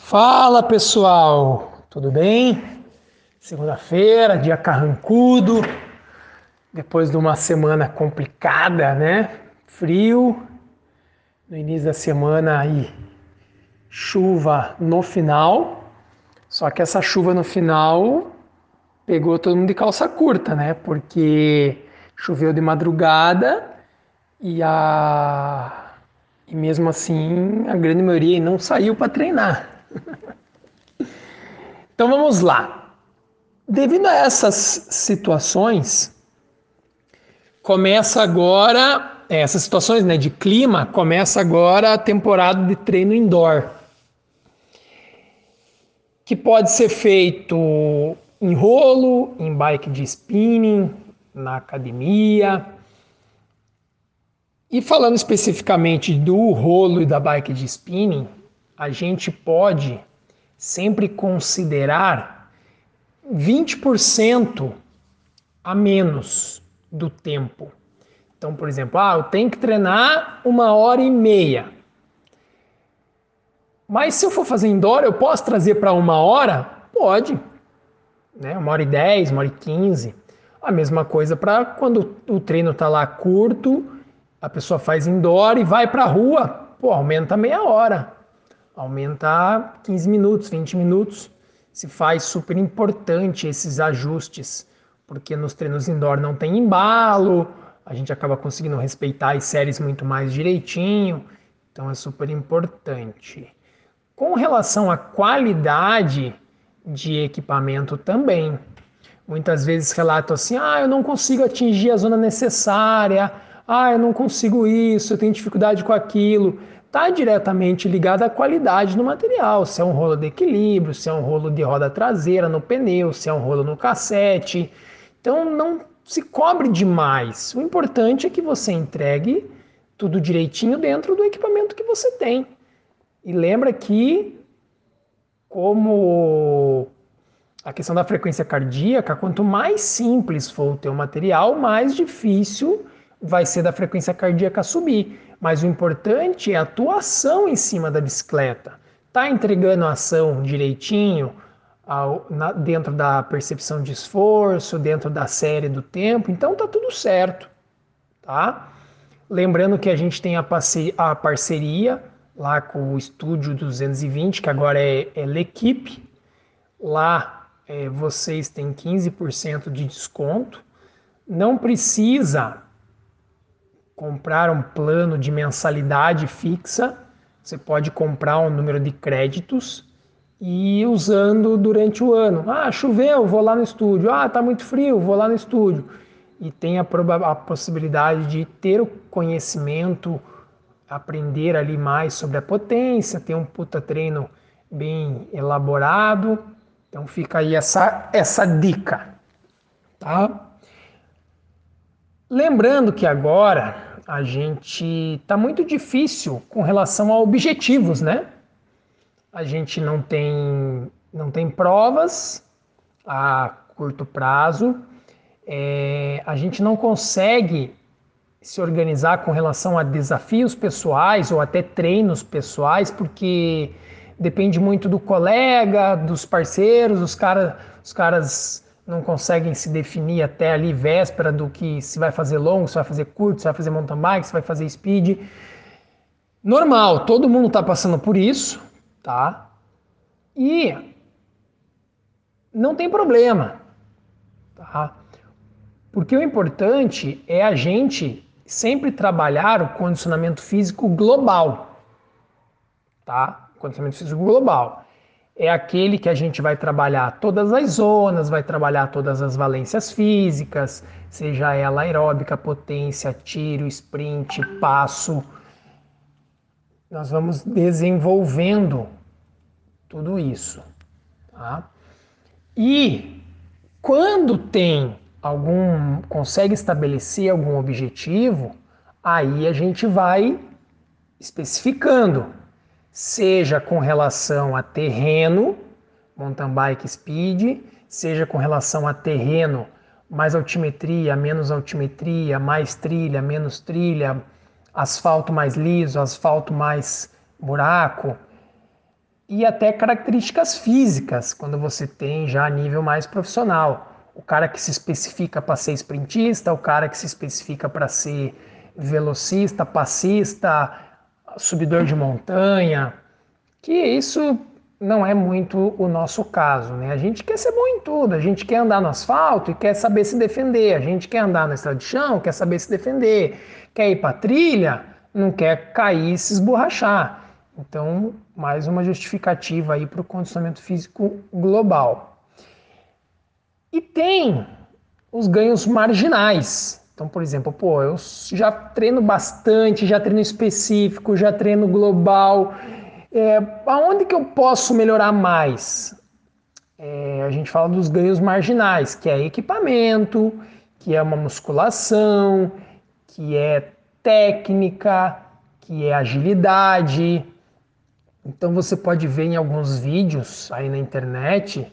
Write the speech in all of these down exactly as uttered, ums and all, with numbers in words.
Fala pessoal, tudo bem? Segunda-feira, dia carrancudo, depois de uma semana complicada, né? Frio, no início da semana aí, chuva no final, só que essa chuva no final pegou todo mundo de calça curta, né? Porque choveu de madrugada e a e mesmo assim a grande maioria não saiu para treinar. Então vamos lá. Devido a essas situações, começa agora, é, essas situações, né, de clima, começa agora a temporada de treino indoor, que pode ser feito em rolo, em bike de spinning, na academia. E falando especificamente do rolo e da bike de spinning, a gente pode sempre considerar vinte por cento a menos do tempo. Então, por exemplo, ah, eu tenho que treinar uma hora e meia. Mas se eu for fazer indoor, eu posso trazer para uma hora? Pode. Né? Uma hora e dez, uma hora e quinze. A mesma coisa para quando o treino está lá curto, a pessoa faz indoor e vai para a rua. Pô, aumenta meia hora. Aumenta quinze minutos, vinte minutos. Se faz super importante esses ajustes, porque nos treinos indoor não tem embalo, a gente acaba conseguindo respeitar as séries muito mais direitinho, então é super importante. Com relação à qualidade de equipamento também, muitas vezes relato assim, ah, eu não consigo atingir a zona necessária, ah, eu não consigo isso, eu tenho dificuldade com aquilo. Está diretamente ligado à qualidade do material, se é um rolo de equilíbrio, se é um rolo de roda traseira no pneu, se é um rolo no cassete. Então não se cobre demais. O importante é que você entregue tudo direitinho dentro do equipamento que você tem. E lembra que, como a questão da frequência cardíaca, quanto mais simples for o teu material, mais difícil vai ser da frequência cardíaca subir. Mas o importante é a tua ação em cima da bicicleta. Tá entregando a ação direitinho, ao, na, dentro da percepção de esforço, dentro da série do tempo, então tá tudo certo, tá? Lembrando que a gente tem a, parce, a parceria lá com o Estúdio duzentos e vinte, que agora é, é L'Equipe. Lá é, vocês têm quinze por cento de desconto. Não precisa comprar um plano de mensalidade fixa. Você pode comprar um número de créditos e ir usando durante o ano. Ah, choveu, vou lá no estúdio. Ah, tá muito frio, vou lá no estúdio. E tem a, a possibilidade de ter o conhecimento, aprender ali mais sobre a potência, ter um puta treino bem elaborado. Então fica aí essa, essa dica, tá? Lembrando que agora a gente tá muito difícil com relação a objetivos, né? A gente não tem, não tem provas a curto prazo, é, a gente não consegue se organizar com relação a desafios pessoais ou até treinos pessoais, porque depende muito do colega, dos parceiros, os, cara, os caras não conseguem se definir até ali véspera do que se vai fazer longo, se vai fazer curto, se vai fazer mountain bike, se vai fazer speed. Normal, todo mundo está passando por isso, tá? E não tem problema, tá? Porque o importante é a gente sempre trabalhar o condicionamento físico global, tá? O condicionamento físico global é aquele que a gente vai trabalhar todas as zonas, vai trabalhar todas as valências físicas, seja ela aeróbica, potência, tiro, sprint, passo. Nós vamos desenvolvendo tudo isso, tá? E quando tem algum, consegue estabelecer algum objetivo, aí a gente vai especificando, seja com relação a terreno, mountain bike speed, seja com relação a terreno, mais altimetria, menos altimetria, mais trilha, menos trilha, asfalto mais liso, asfalto mais buraco. e até características físicas, quando você tem já nível mais profissional. O cara que se especifica para ser sprintista, o cara que se especifica para ser velocista, passista, subidor de montanha, que isso não é muito o nosso caso, né? A gente quer ser bom em tudo, a gente quer andar no asfalto e quer saber se defender, a gente quer andar na estrada de chão, quer saber se defender, quer ir para trilha, não quer cair e se esborrachar. Então, mais uma justificativa aí para o condicionamento físico global. E tem os ganhos marginais. Então, por exemplo, pô, eu já treino bastante, já treino específico, já treino global. É, aonde que eu posso melhorar mais? É, a gente fala dos ganhos marginais, que é equipamento, que é uma musculação, que é técnica, que é agilidade. Então você pode ver em alguns vídeos aí na internet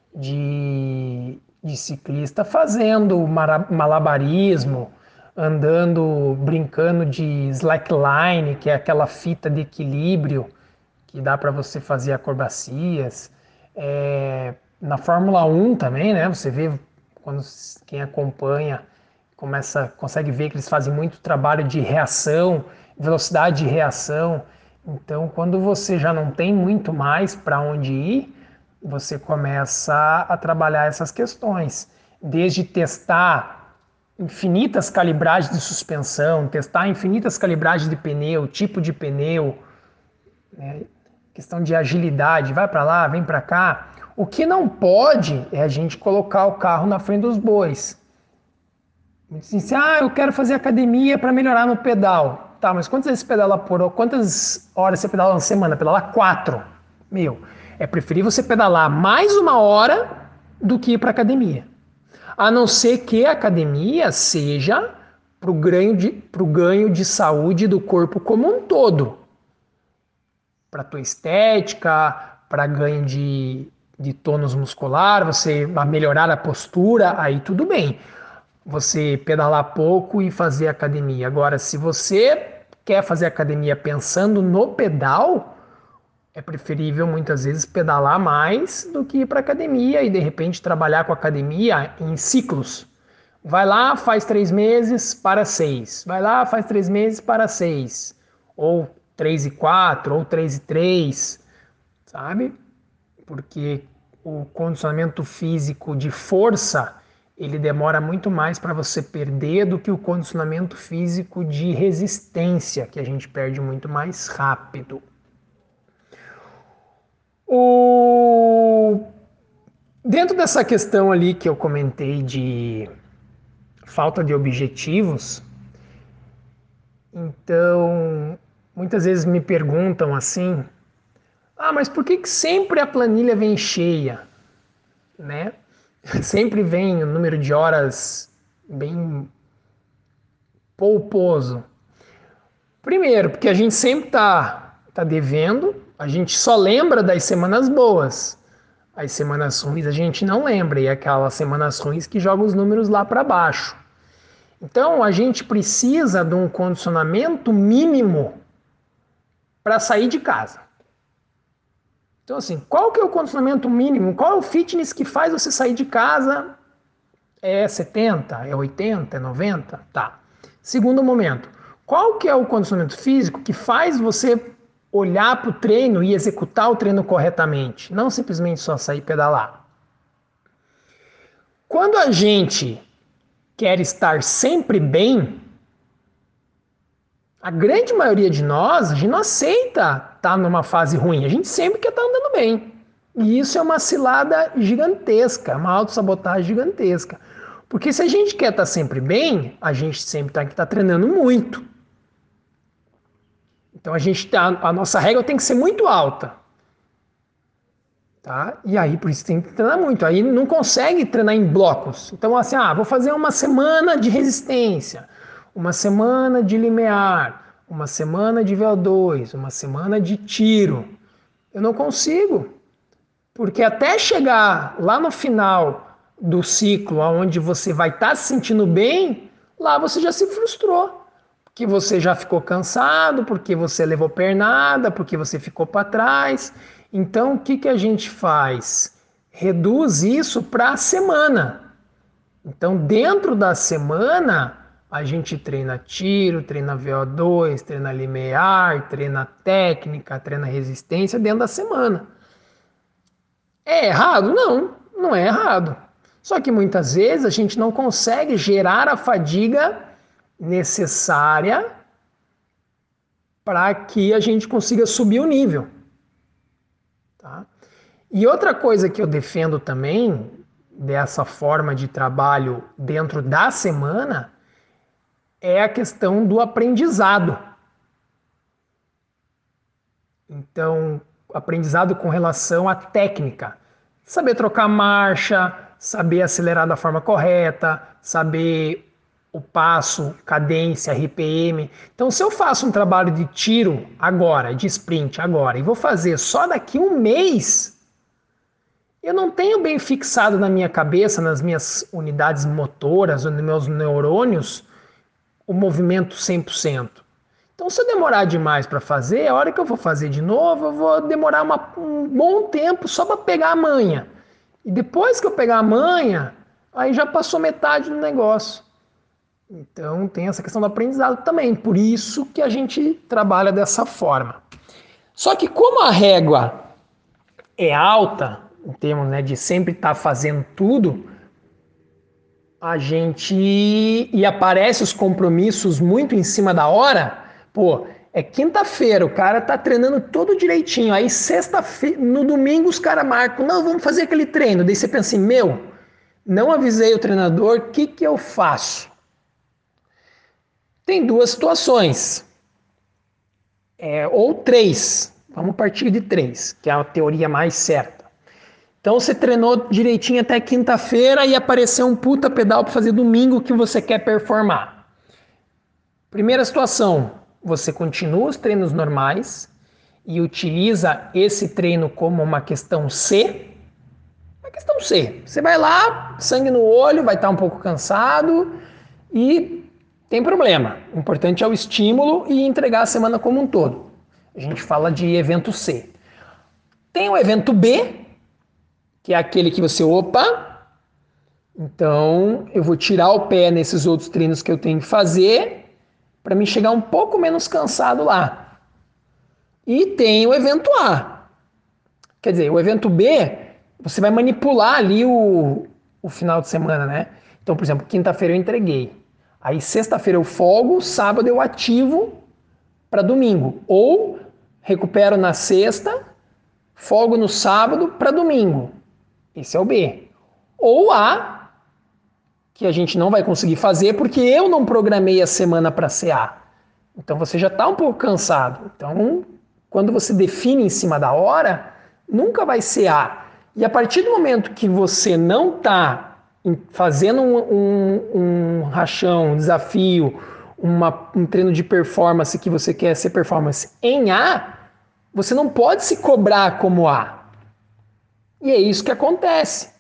de, de ciclista fazendo malabarismo, andando, brincando de slackline, que é aquela fita de equilíbrio que dá para você fazer acrobacias. É, na Fórmula um também, né? Você vê quando quem acompanha começa, consegue ver que eles fazem muito trabalho de reação, velocidade de reação. Então, quando você já não tem muito mais para onde ir, você começa a trabalhar essas questões, desde testar infinitas calibragens de suspensão, testar infinitas calibragens de pneu, tipo de pneu, né? Questão de agilidade, vai para lá, vem para cá. O que não pode é a gente colocar o carro na frente dos bois. Dizem assim, ah, eu quero fazer academia para melhorar no pedal. Tá, mas quantas vezes você pedala por hora? Quantas horas você pedala na semana? Pedala quatro. Meu, é preferível você pedalar mais uma hora do que ir para academia. A não ser que a academia seja para o ganho de, pro ganho de saúde do corpo como um todo. Para tua estética, para ganho de, de tônus muscular, você melhorar a postura, aí tudo bem. Você pedalar pouco e fazer academia. Agora, se você quer fazer academia pensando no pedal, é preferível muitas vezes pedalar mais do que ir para academia e de repente trabalhar com a academia em ciclos. Vai lá, faz três meses, para seis. Vai lá, faz três meses, para seis. Ou três e quatro, ou três e três, sabe? Porque o condicionamento físico de força ele demora muito mais para você perder do que o condicionamento físico de resistência, que a gente perde muito mais rápido. O... Dentro dessa questão ali que eu comentei de falta de objetivos, então muitas vezes me perguntam assim, ah, mas por que, que sempre a planilha vem cheia, né? Sempre vem o número de horas bem polposo. Primeiro, porque a gente sempre tá, tá devendo, a gente só lembra das semanas boas. As semanas ruins a gente não lembra, e é aquelas semanas ruins que jogam os números lá para baixo. Então, a gente precisa de um condicionamento mínimo para sair de casa. Então, assim, qual que é o condicionamento mínimo? Qual é o fitness que faz você sair de casa? É setenta? É oitenta? É noventa? Tá. Segundo momento, qual que é o condicionamento físico que faz você olhar para o treino e executar o treino corretamente? Não simplesmente só sair e pedalar. Quando a gente quer estar sempre bem, a grande maioria de nós, a gente não aceita estar numa fase ruim, a gente sempre quer estar andando bem. E isso é uma cilada gigantesca, uma autossabotagem gigantesca. Porque se a gente quer estar sempre bem, a gente sempre tem que estar treinando muito. Então a, gente tá, a nossa régua tem que ser muito alta. Tá? E aí por isso tem que treinar muito. Aí não consegue treinar em blocos. Então assim, ah, vou fazer uma semana de resistência, uma semana de limiar, uma semana de V O dois, uma semana de tiro. Eu não consigo. Porque até chegar lá no final do ciclo, onde você vai estar se sentindo bem, lá você já se frustrou. Porque você já ficou cansado, porque você levou pernada, porque você ficou para trás. Então, o que, que a gente faz? Reduz isso para a semana. Então, dentro da semana, a gente treina tiro, treina V O dois, treina limiar, treina técnica, treina resistência dentro da semana. É errado? Não, não é errado. Só que muitas vezes a gente não consegue gerar a fadiga necessária para que a gente consiga subir o nível. Tá? E outra coisa que eu defendo também dessa forma de trabalho dentro da semana é a questão do aprendizado. Então, aprendizado com relação à técnica. Saber trocar marcha, saber acelerar da forma correta, saber o passo, cadência, R P M. Então, se eu faço um trabalho de tiro agora, de sprint agora, e vou fazer só daqui um mês, eu não tenho bem fixado na minha cabeça, nas minhas unidades motoras, nos meus neurônios, o movimento cem por cento. Então, se eu demorar demais para fazer, a hora que eu vou fazer de novo, eu vou demorar uma, um bom tempo só para pegar a manha. E depois que eu pegar a manha, aí já passou metade do negócio. Então, tem essa questão do aprendizado também. Por isso que a gente trabalha dessa forma. Só que como a régua é alta, em termos, né, de sempre estar fazendo tudo, a gente... E aparece os compromissos muito em cima da hora. Pô, é quinta-feira, o cara tá treinando todo direitinho. Aí sexta-feira, no domingo os caras marcam, não, vamos fazer aquele treino. Daí você pensa assim, meu, não avisei o treinador, o que que eu faço? Tem duas situações. É, ou três. Vamos partir de três, que é a teoria mais certa. Então você treinou direitinho até quinta-feira e apareceu um puta pedal para fazer domingo que você quer performar. Primeira situação, você continua os treinos normais e utiliza esse treino como uma questão C. Uma questão C. Você vai lá, sangue no olho, vai estar um pouco cansado e tem problema. O importante é o estímulo e entregar a semana como um todo. A gente fala de evento C. Tem o evento B, que é aquele que você, opa, então eu vou tirar o pé nesses outros treinos que eu tenho que fazer para me chegar um pouco menos cansado lá. E tem o evento A. Quer dizer, o evento B, você vai manipular ali o, o final de semana, né? Então, por exemplo, quinta-feira eu entreguei. Aí sexta-feira eu folgo, sábado eu ativo para domingo. Ou recupero na sexta, folgo no sábado para domingo. Esse é o B. Ou A, que a gente não vai conseguir fazer porque eu não programei a semana para ser A. Então você já está um pouco cansado. Então, quando você define em cima da hora, nunca vai ser A. E a partir do momento que você não está fazendo um, um, um rachão, um desafio, uma, um treino de performance que você quer ser performance em A, você não pode se cobrar como A. E é isso que acontece.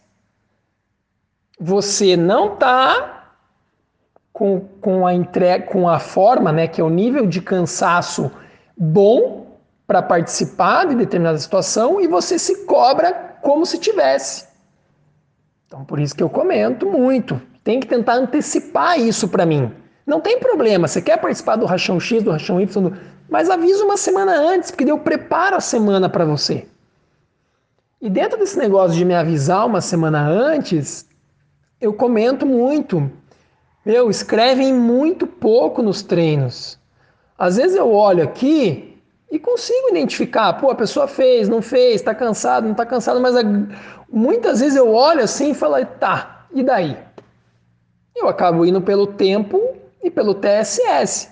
Você não está com, com, a entrega, com a forma, né, que é o nível de cansaço bom para participar de determinada situação e você se cobra como se tivesse. Então, por isso que eu comento muito. Tem que tentar antecipar isso para mim. Não tem problema, você quer participar do rachão X, do rachão Y, do... mas avisa uma semana antes, porque eu preparo a semana para você. E dentro desse negócio de me avisar uma semana antes, eu comento muito. Meu, escrevem muito pouco nos treinos. Às vezes eu olho aqui e consigo identificar, pô, a pessoa fez, não fez, tá cansado, não tá cansado, mas a... muitas vezes eu olho assim e falo, tá, e daí? Eu acabo indo pelo tempo e pelo T S S.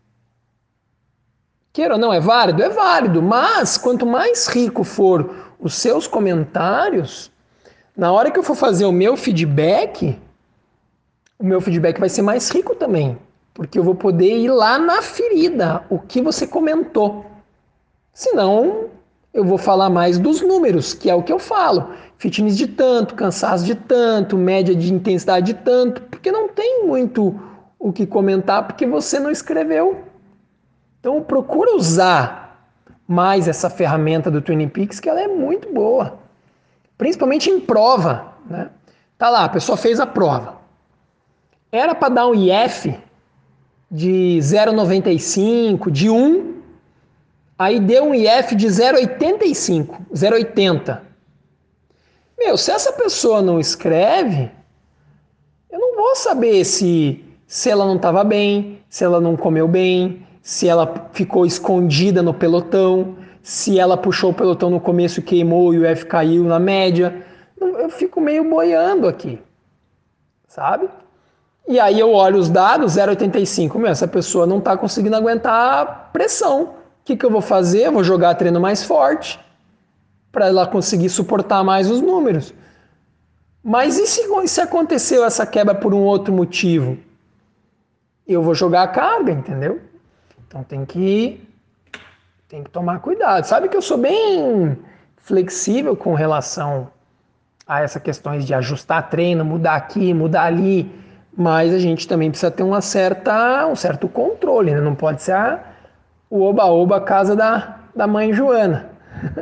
Queira ou não, é válido? É válido, mas quanto mais rico for os seus comentários, na hora que eu for fazer o meu feedback, o meu feedback vai ser mais rico também, porque eu vou poder ir lá na ferida, o que você comentou. Senão, eu vou falar mais dos números, que é o que eu falo. Fitness de tanto, cansaço de tanto, média de intensidade de tanto, porque não tem muito o que comentar, porque você não escreveu. Então, procura usar mais essa ferramenta do Training Peaks, que ela é muito boa, principalmente em prova, né? Tá lá, a pessoa fez a prova. Era para dar um I F de zero vírgula noventa e cinco, de um, aí deu um I F de zero vírgula oitenta e cinco, zero vírgula oitenta. Meu, se essa pessoa não escreve, eu não vou saber se, se ela não estava bem, se ela não comeu bem, se ela ficou escondida no pelotão, se ela puxou o pelotão no começo e queimou e o F caiu na média. Eu fico meio boiando aqui, sabe? E aí eu olho os dados, zero vírgula oitenta e cinco, meu, essa pessoa não está conseguindo aguentar a pressão. O que, que eu vou fazer? Eu vou jogar treino mais forte para ela conseguir suportar mais os números. Mas e se, se aconteceu essa quebra por um outro motivo? Eu vou jogar a carga, entendeu? Então tem que, tem que tomar cuidado. Sabe que eu sou bem flexível com relação a essas questões de ajustar treino, mudar aqui, mudar ali, mas a gente também precisa ter uma certa, um certo controle, né? Não pode ser a, o oba-oba casa da, da mãe Joana.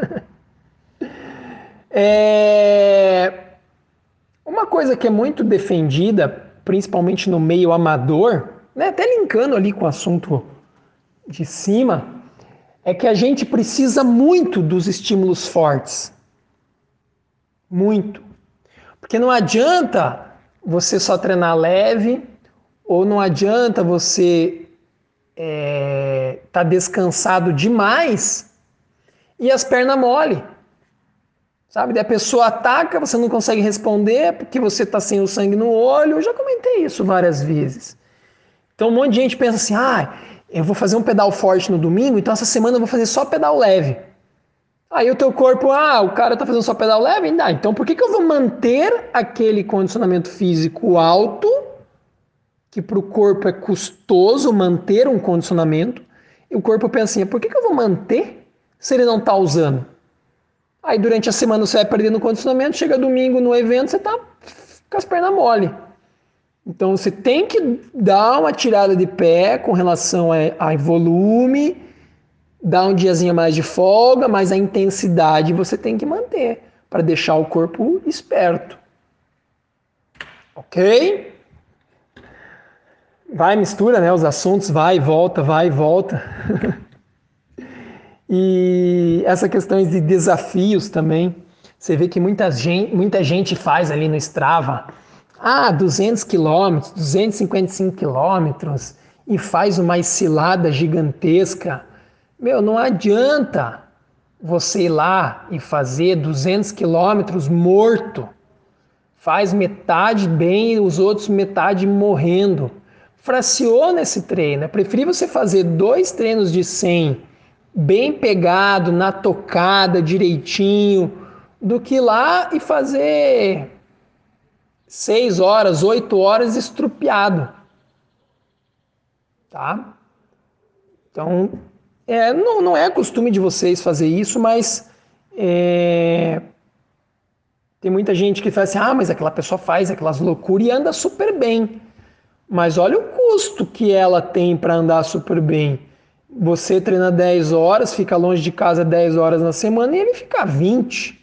é... Uma coisa que é muito defendida, principalmente no meio amador, né? Até linkando ali com o assunto de cima, é que a gente precisa muito dos estímulos fortes. Muito. Porque não adianta você só treinar leve, ou não adianta você é, tá descansado demais e as pernas mole. Sabe? Daí a pessoa ataca, você não consegue responder porque você está sem o sangue no olho. Eu já comentei isso várias vezes. Então um monte de gente pensa assim, ah, eu vou fazer um pedal forte no domingo, então essa semana eu vou fazer só pedal leve. Aí o teu corpo, ah, o cara tá fazendo só pedal leve? Ah, então por que, que eu vou manter aquele condicionamento físico alto, que para o corpo é custoso manter um condicionamento, e o corpo pensa assim, por que, que eu vou manter se ele não está usando? Aí durante a semana você vai perdendo condicionamento, chega domingo no evento, você tá com as pernas mole. Então você tem que dar uma tirada de pé com relação a, a volume, dar um diazinho mais de folga, mas a intensidade você tem que manter para deixar o corpo esperto. Ok? Vai, mistura, né? Os assuntos, vai e volta, vai e volta. E essa questão de desafios também. Você vê que muita gente, muita gente faz ali no Strava, ah, duzentos quilômetros, duzentos e cinquenta e cinco quilômetros, e faz uma cilada gigantesca. Meu, não adianta você ir lá e fazer duzentos quilômetros morto. Faz metade bem e os outros metade morrendo. Fraciona esse treino. É preferível você fazer dois treinos de cem bem pegado, na tocada, direitinho, do que ir lá e fazer seis horas, oito horas estrupiado. Tá? Então, é, não, não é costume de vocês fazer isso, mas é, tem muita gente que fala assim, ah, mas aquela pessoa faz aquelas loucuras e anda super bem. Mas olha o custo que ela tem para andar super bem. Você treina dez horas, fica longe de casa dez horas na semana e ele fica vinte.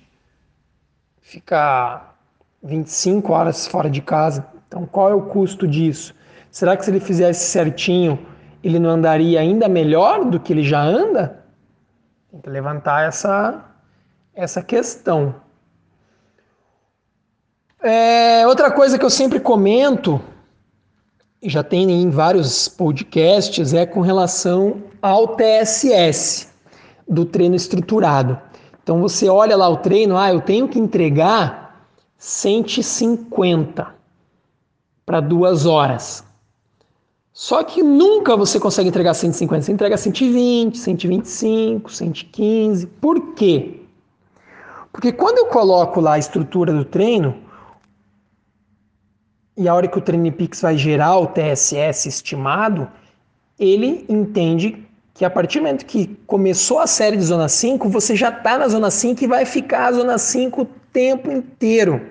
Fica vinte e cinco horas fora de casa. Então qual é o custo disso? Será que se ele fizesse certinho, ele não andaria ainda melhor do que ele já anda? Tem que levantar essa, essa questão. É, outra coisa que eu sempre comento, e já tem em vários podcasts, é com relação ao T S S, do treino estruturado. Então você olha lá o treino, ah, eu tenho que entregar cento e cinquenta para duas horas. Só que nunca você consegue entregar cento e cinquenta, você entrega cento e vinte, cento e vinte e cinco, cento e quinze. Por quê? Porque quando eu coloco lá a estrutura do treino, e a hora que o Training Peaks vai gerar o T S S estimado, ele entende que a partir do momento que começou a série de zona cinco, você já está na zona cinco e vai ficar na zona cinco o tempo inteiro.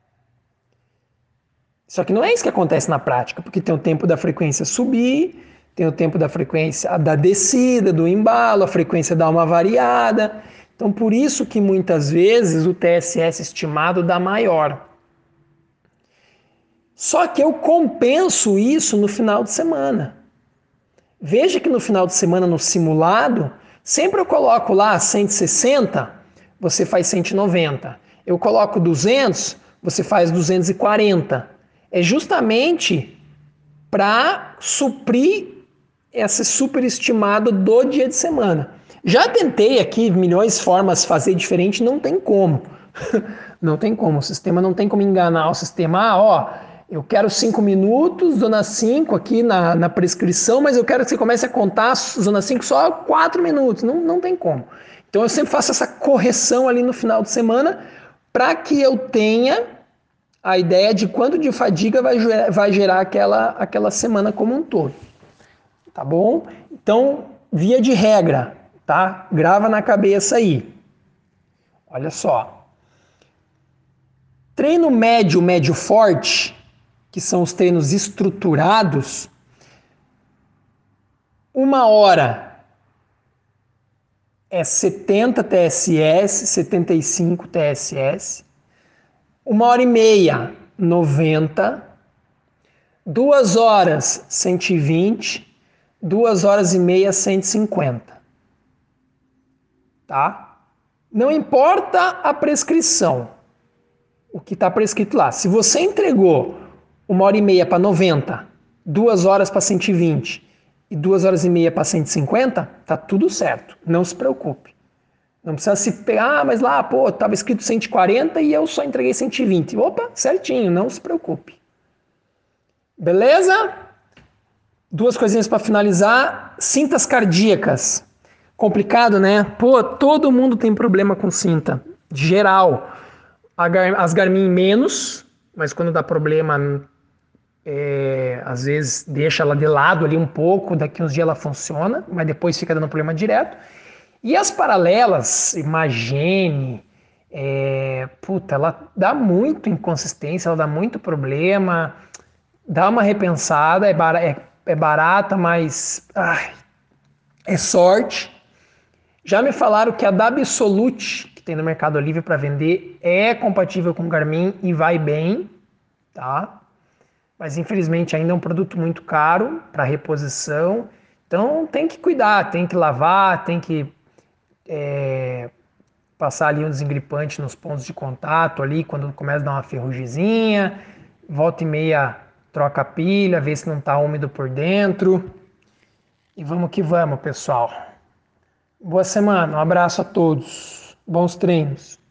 Só que não é isso que acontece na prática, porque tem o tempo da frequência subir, tem o tempo da frequência da descida, do embalo, a frequência dá uma variada. Então, por isso que muitas vezes o T S S estimado dá maior. Só que eu compenso isso no final de semana. Veja que no final de semana, no simulado, sempre eu coloco lá cento e sessenta, você faz cento e noventa. Eu coloco duzentos, você faz duzentos e quarenta. É justamente para suprir esse superestimado do dia de semana. Já tentei aqui milhões de formas fazer diferente, não tem como. Não tem como, o sistema não tem como enganar o sistema. Ah, ó, eu quero cinco minutos, zona cinco aqui na, na prescrição, mas eu quero que você comece a contar zona cinco só quatro minutos. Não, não tem como. Então eu sempre faço essa correção ali no final de semana para que eu tenha a ideia de quanto de fadiga vai, vai gerar aquela, aquela semana como um todo. Tá bom? Então, via de regra, tá? Grava na cabeça aí. Olha só. Treino médio, médio forte, que são os treinos estruturados, uma hora é setenta T S S, setenta e cinco T S S, uma hora e meia, noventa, duas horas, cento e vinte, duas horas e meia, cento e cinquenta. Tá? Não importa a prescrição, o que está prescrito lá. Se você entregou uma hora e meia para noventa, duas horas para cento e vinte e duas horas e meia para cento e cinquenta, tá tudo certo. Não se preocupe. Não precisa se pegar, ah, mas lá, pô, estava escrito cento e quarenta e eu só entreguei cento e vinte. Opa, certinho, não se preocupe. Beleza? Duas coisinhas para finalizar. Cintas cardíacas. Complicado, né? Pô, todo mundo tem problema com cinta. Geral. As Garmin menos, mas quando dá problema, é, às vezes deixa ela de lado ali um pouco, daqui uns dias ela funciona, mas depois fica dando problema direto. E as paralelas, Imagene, é, puta, ela dá muito inconsistência, ela dá muito problema, dá uma repensada, é, bar, é, é barata, mas ai, é sorte. Já me falaram que a da Absolute, que tem no Mercado Livre para vender, é compatível com o Garmin e vai bem, tá? Mas infelizmente ainda é um produto muito caro para reposição, então tem que cuidar, tem que lavar, tem que é, passar ali um desengripante nos pontos de contato ali, quando começa a dar uma ferrugemzinha, volta e meia troca a pilha, vê se não está úmido por dentro. E vamos que vamos, pessoal. Boa semana, um abraço a todos. Bons treinos.